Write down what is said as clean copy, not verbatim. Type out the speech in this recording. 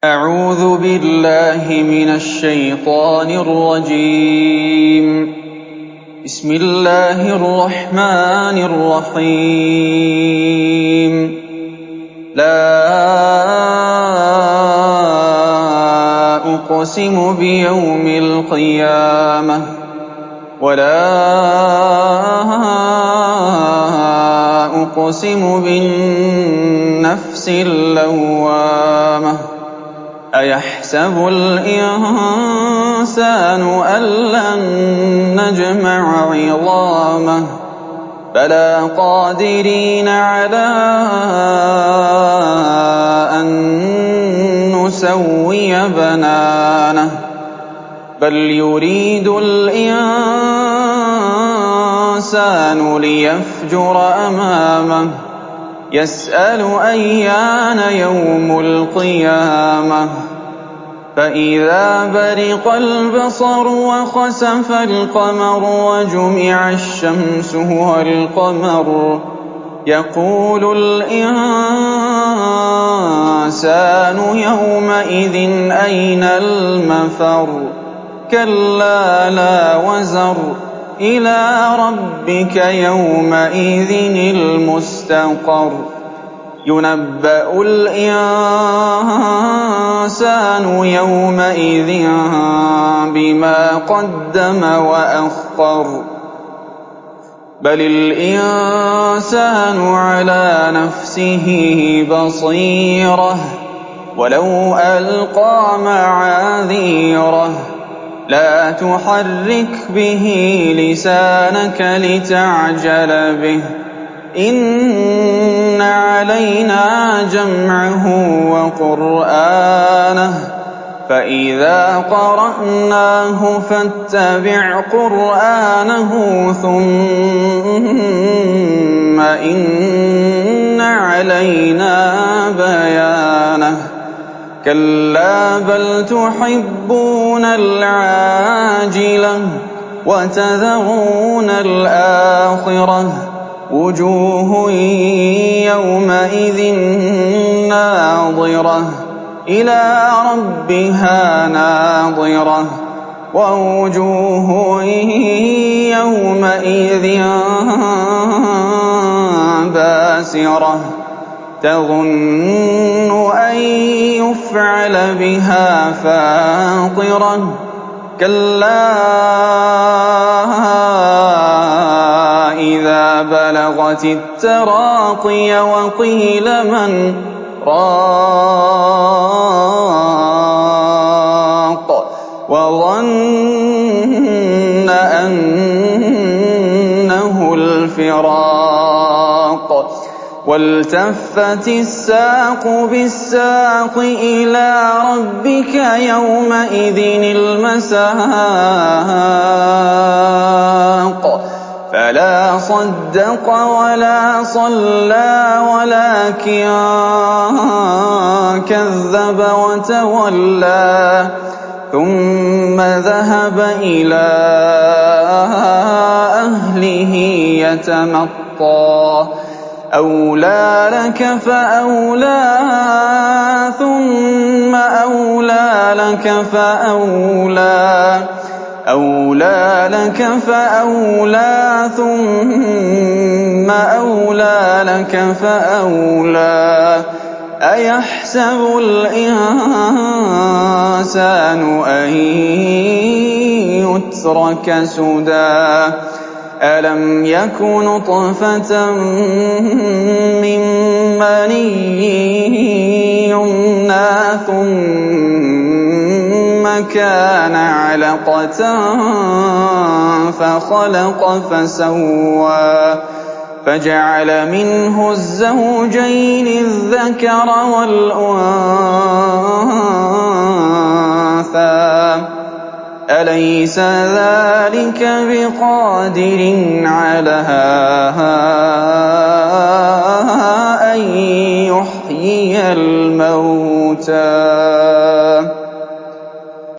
أعوذ بالله من الشيطان الرجيم. بسم الله الرحمن الرحيم. لا أقسم بيوم القيامة ولا أقسم بالنفس اللوامة أيحسب الإنسان أن لن نجمع عظامه بلى قادرين على أن نسوي بنانه بل يريد الإنسان ليفجر أمامه يسأل أيان يوم القيامة فإذا برق البصر وخسف القمر وجمع الشمس والقمر يقول الإنسان يومئذ أين المفر كلا لا وزر إلى ربك يومئذ المستقر ينبأ الإنسان يومئذ بما قدم وأخر بل الإنسان على نفسه بصيرة ولو ألقى معاذيره لا تحرك به لسانك لتعجل به إن علينا جمعه وقرآنه فإذا قرأناه فاتبع قرآنه ثم إن علينا بيانه كلا بل تحبون العاجلة وتذرون الآخرة وجوه يومئذ ناظرة إلى ربها ناظرة ووجوه يومئذ باسرة تظن أن يفعل بها فاقرة كلا إذا بلغت التراقي وقيل من راق وظن أنه الفراق والتفت الساق بالساق إلى ربك يومئذ المساق فلا صدق ولا صلى ولكن كذب وتولى ثم ذهب إلى أهله يتمطى أولى لك فأولى ثم أولى لك فأولى أولى لك فأولى ثم أولى لك فأولى أيحسب الإنسان أن يترك سدى ألم يك نطفة من مني يمنى ثم كان علقة فخلق فسوى فجعل منه الزوجين الذكر والأنثى أليس ذلك بقادر على أن يحيي الموتى